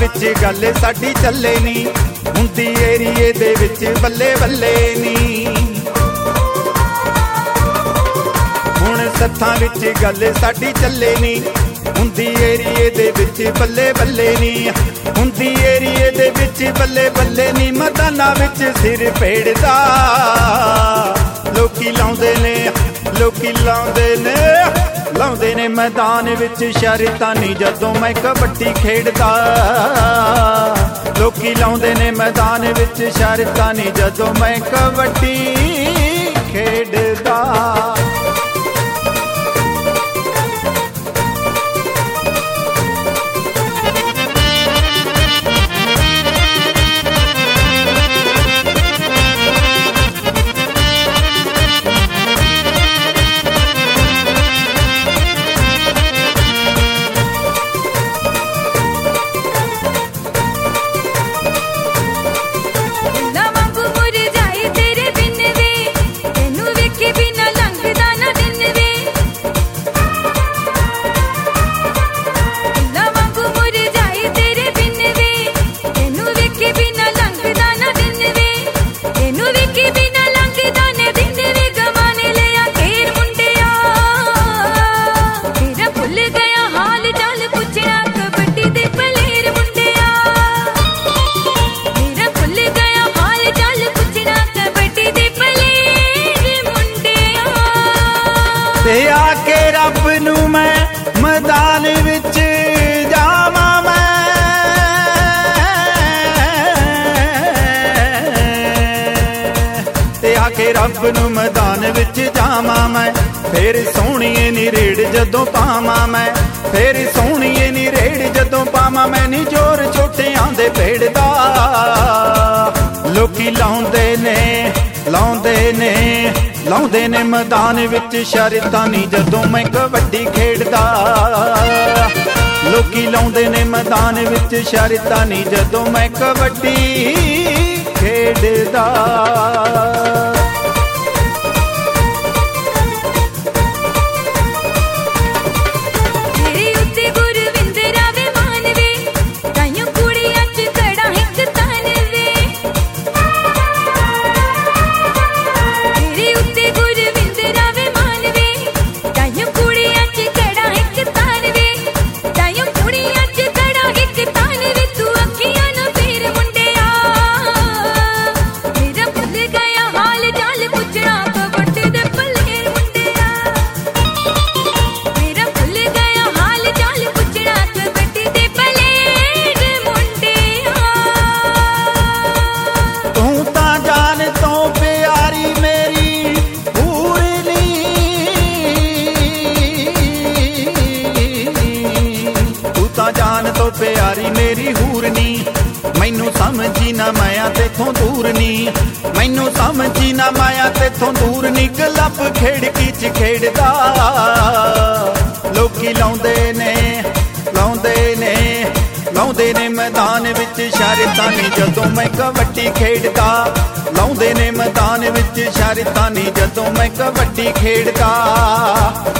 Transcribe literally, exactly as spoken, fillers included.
विच गल साडी चले नी, हुंदी एरिए दे विच बल्ले बल्ले नी। हुण सत्थां विच गल साडी चले नी, हुंदी एरिए दे विच बल्ले बल्ले नी। हुंदी एरिए दे विच बल्ले बल्ले नी। मैदानां विच सिर पेड़दा लोकी लाउंदे ने, लोकी लाउंदे ने लाउंदे ने मैदान विच शर्तां नी जदों मैं कबड्डी खेडदा। लोकी लाउंदे ने मैदान विच शर्तां नी जदों मैं कबड्डी खेडदा। ते आके रब नू मैं मैदान विच जावां मैं, ते आके रब नू मैदान विच जावां मैं। फिर सोहणीए नी रेड़ जदों पावां मैं, फिर सोहणीए नी रेड़ जदों पावां मैं। नी जोर छोटियां दे पेड़दा लोकी लाउंदे ने, लाउंदे ने लाउंदे ने मैदान विच शर्तां नी जदों मैं कबड्डी खेडदा। लोकी लाउंदे ने मैदान विच शर्तां नी जदों मैं कबड्डी खेडदा। जान तो प्यारी मेरी हूरनी, मैनू समझी ना माया तेथों दूर नी। मैनू समझी ना माया तेथों दूर नी। गलप खेड़की च खेड़दा लोकी लाउंदे ने, लाउंदे ने लाउंदे ने मैदान विच शर्तां नी जदों मैं कबड्डी खेडदा। लाउंदे ने मैदान विच शर्तां नी जदों मैं कबड्डी खेडदा।